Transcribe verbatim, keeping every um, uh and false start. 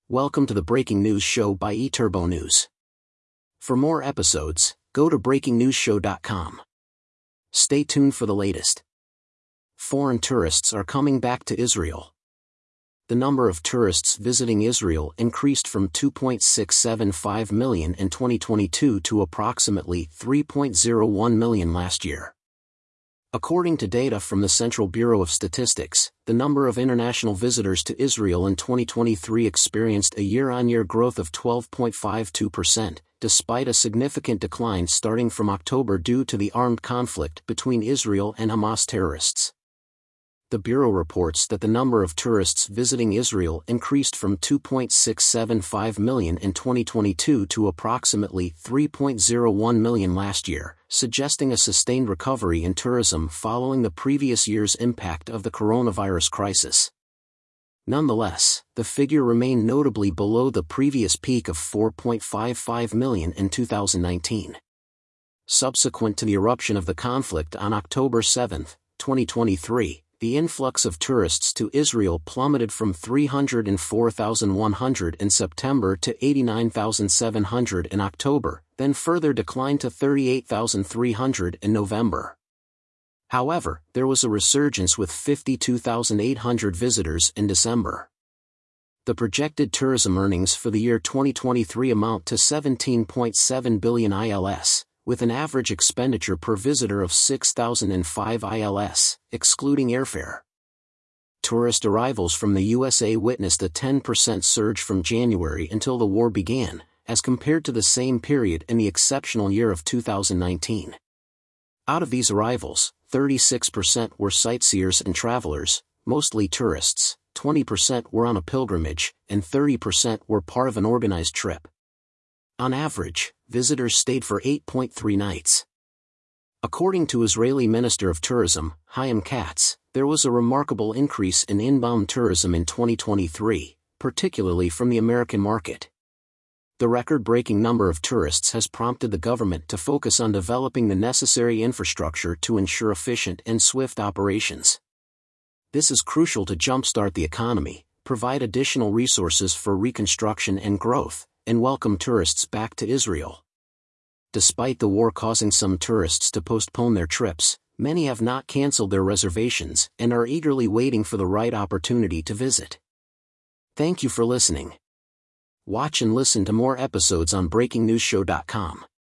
Welcome to the Breaking News Show by eTurbo News. For more episodes, go to breaking news show dot com. Stay tuned for the latest. Foreign tourists are coming back to Israel. The number of tourists visiting Israel increased from two point six seven five million in twenty twenty-two to approximately three point zero one million last year. According to data from the Central Bureau of Statistics, the number of international visitors to Israel in twenty twenty-three experienced a year-on-year growth of twelve point five two percent, despite a significant decline starting from October due to the armed conflict between Israel and Hamas terrorists. The Bureau reports that the number of tourists visiting Israel increased from two point six seven five million in twenty twenty-two to approximately three point zero one million last year, suggesting a sustained recovery in tourism following the previous year's impact of the coronavirus crisis. Nonetheless, the figure remained notably below the previous peak of four point five five million in two thousand nineteen. Subsequent to the eruption of the conflict on October seventh, twenty twenty-three, the influx of tourists to Israel plummeted from three hundred four thousand one hundred in September to eighty-nine thousand seven hundred in October, then further declined to thirty-eight thousand three hundred in November. However, there was a resurgence with fifty-two thousand eight hundred visitors in December. The projected tourism earnings for the year twenty twenty-three amount to seventeen point seven billion I L S. With an average expenditure per visitor of six thousand five I L S, excluding airfare. Tourist arrivals from the U S A witnessed a ten percent surge from January until the war began, as compared to the same period in the exceptional year of two thousand nineteen. Out of these arrivals, thirty-six percent were sightseers and travelers, mostly tourists, twenty percent were on a pilgrimage, and thirty percent were part of an organized trip. On average, visitors stayed for eight point three nights. According to Israeli Minister of Tourism, Chaim Katz, there was a remarkable increase in inbound tourism in twenty twenty-three, particularly from the American market. The record-breaking number of tourists has prompted the government to focus on developing the necessary infrastructure to ensure efficient and swift operations. This is crucial to jumpstart the economy, provide additional resources for reconstruction and growth, and welcome tourists back to Israel. Despite the war causing some tourists to postpone their trips, many have not canceled their reservations and are eagerly waiting for the right opportunity to visit. Thank you for listening. Watch and listen to more episodes on breaking news show dot com.